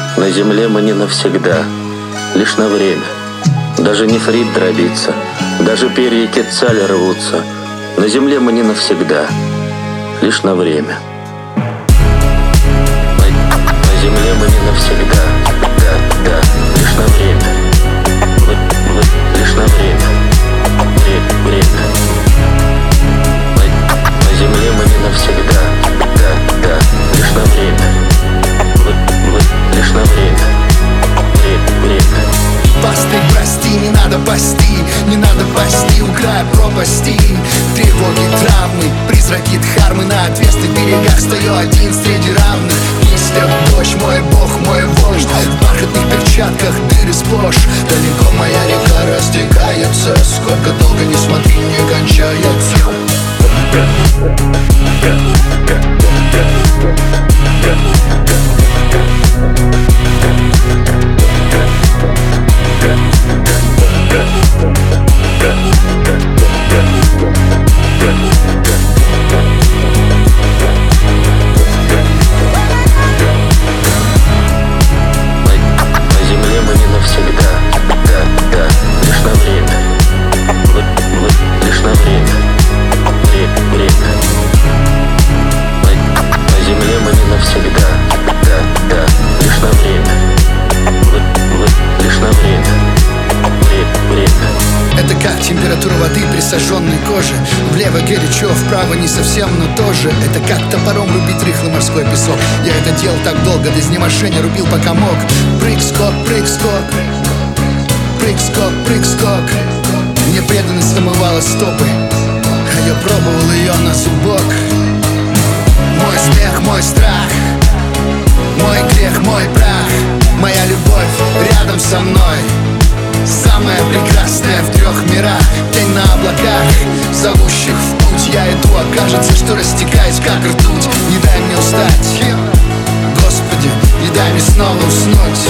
На земле мы не навсегда, лишь на время. Даже нефрит дробится, даже перья кетцаля рвутся. На земле мы не навсегда, лишь на время. На земле мы не навсегда, да, лишь на время. Лишь на время. Время. На земле мы не навсегда, да, лишь на время. Лишь на время. Время. Пастырь, прости, не надо пасти, не надо пасти у края пропасти. Тревоги, травмы, призраки дхармы. На отвесных берегах стою один среди равных. Мыслях дождь, мой бог, мой вождь. В бархатных перчатках дыры сплошь. Далеко моя река растекается. Сколько долго не смотри, не кончается. Это как температура воды при сожженной коже. Влево горячо, вправо не совсем, но тоже. Это как топором рубить рыхлый морской песок. Я это делал так долго, до изнеможения рубил пока мог. Прыг-скок, прыг-скок, прыг-скок, прыг-скок. Мне преданность омывала стопы, а я пробовал ее на зубок. Мой смех, мой страх, мой грех, мой прах. Моя любовь рядом со мной, самая прекрасная в 3 мирах. Тень на облаках, зовущих в путь. Я иду, а кажется, что растекаюсь, как ртуть. Не дай мне устать, Господи, не дай мне снова уснуть.